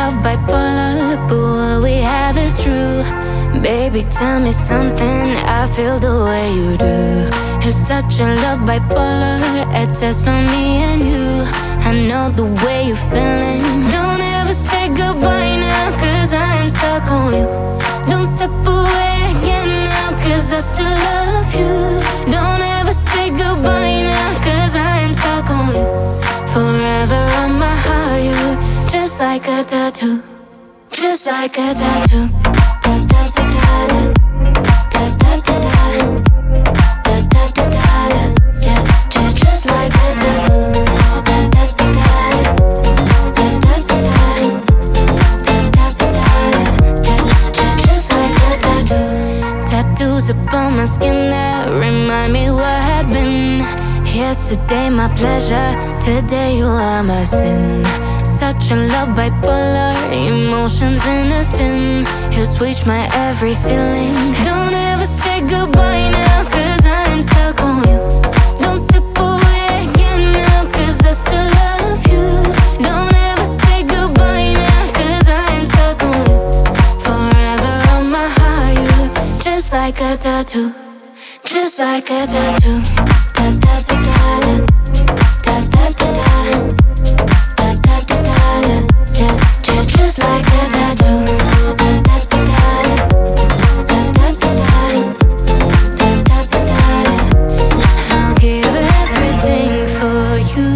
love bipolar, but what we have is true. Baby, tell me something, I feel the way you do. You're such a love bipolar, a test for me and you. I know the way you're feeling. Don't ever say goodbye now, cause I'm stuck on you. Don't step away again now, cause I still love you. Don't ever say goodbye now, cause I'm stuck on you. Forever on my heart, you just like a tattoo. Just like a tattoo. Da da da da da. Da da da da. Da da da da. Just like a tattoo. Da da da da. Da da da da. Da da da da. Just like a tattoo. Tattoos upon my skin that remind me what had been. Yesterday my pleasure, today you are my sin. Such a love bipolar, emotions in a spin. You switch my every feeling. Don't ever say goodbye now, cause I'm stuck on you. Don't step away again now, cause I still love you. Don't ever say goodbye now, cause I'm stuck on you. Forever on my heart, you just like a tattoo. Just like a tattoo. Da da da da. Da da da da. Da da da da. Just like a tattoo. Da da da da. Da da da da. Da da da da. I'll give everything for you.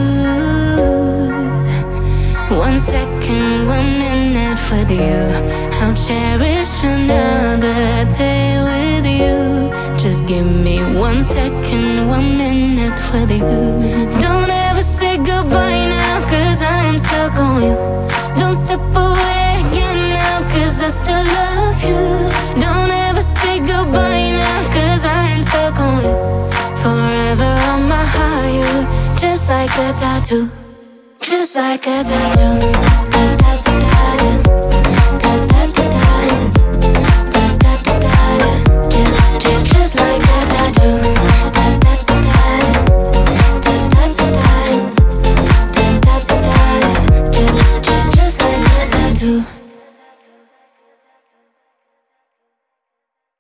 1 second, 1 minute with you. I'll cherish another day with you. Just give me 1 second, 1 minute with you. Don't ever say goodbye now, cause I'm stuck on you. Don't step away again now, cause I still love you. Don't ever say goodbye now, cause I'm stuck on you. Forever on my heart, you just like a tattoo. Just like a tattoo. Da da da da.